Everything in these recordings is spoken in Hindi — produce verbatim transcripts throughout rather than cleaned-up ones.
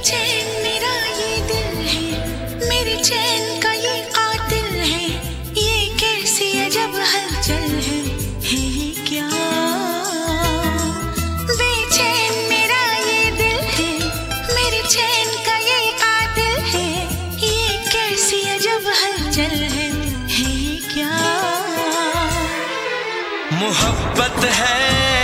बेचैन मेरा ये दिल है, मेरे चैन का ये कातिल है, ये कैसी अजब हलचल है, है ये क्या? बेचैन मेरा ये दिल है, मेरे चैन का ये कातिल है, ये कैसी अजब हलचल है, है ये क्या? मोहब्बत है,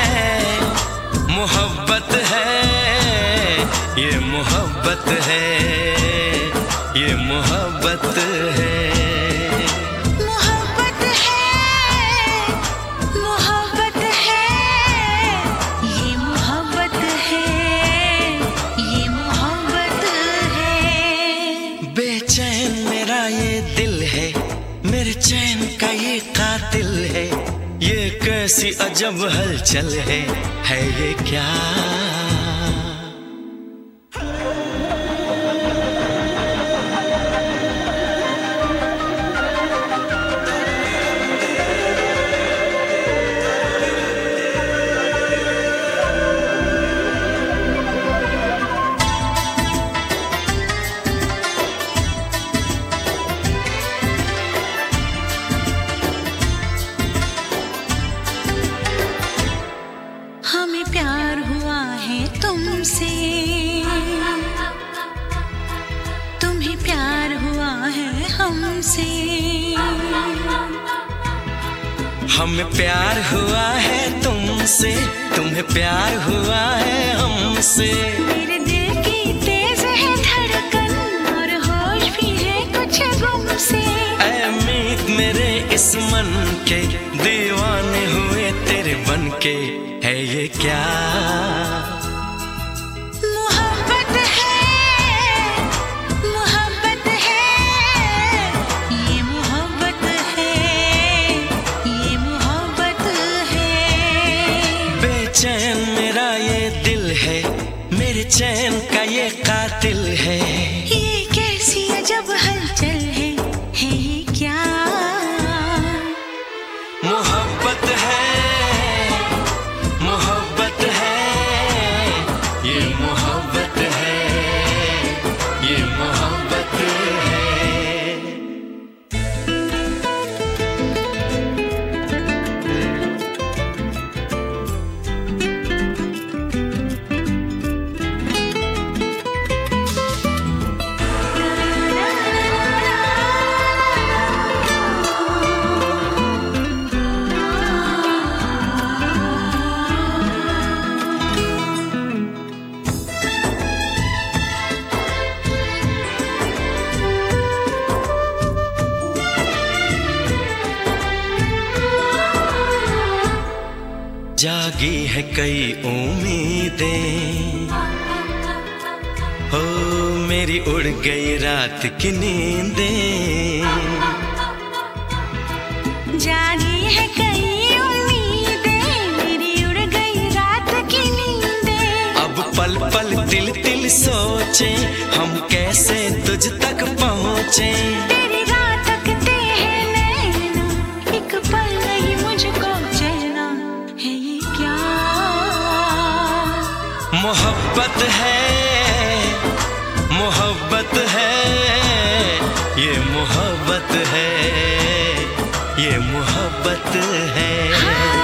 मोहब्बत है, ये मोहब्बत है, ये मोहब्बत है। मोहब्बत है, मोहब्बत है, ये मोहब्बत है, ये मोहब्बत है। बेचैन मेरा ये दिल है, मेरे चैन का ये कातिल है, ये कैसी अजब हलचल है, है ये क्या? हमें प्यार हुआ है तुमसे, तुम्हें प्यार हुआ है हमसे। हमें प्यार हुआ है तुमसे, तुम्हें प्यार हुआ है हमसे। मेरे दिल की तेज है धड़कन और होश भी है कुछ गुम से। ऐ मीत मेरे इस मन के दीवाने हुए तेरे बन के, है ये क्या? मोहब्बत है, मोहब्बत है, ये मोहब्बत है, ये मोहब्बत है। बेचैन मेरा ये दिल है, मेरे चैन का ये कातिल है, ये कैसी अजब हलचल है, है ये क्या? मोहब्बत है, मोहब्बत है, ये मोहब्बत है, ये मोहब्बत है। जागी है कई उम्मीदें, हो मेरी उड़ गई रात की नींदें। जागी है कई उम्मीदें, मेरी उड़ गई रात की नींदें। अब पल पल तिल तिल सोचे, हम कैसे तुझ तक पहुँचे। तेरी राह तकते हैं नैना, एक पल नहीं मुझको चैना, है ये क्या? मोहब्बत है, मोहब्बत है, ये मोहब्बत है, ये मोहब्बत है।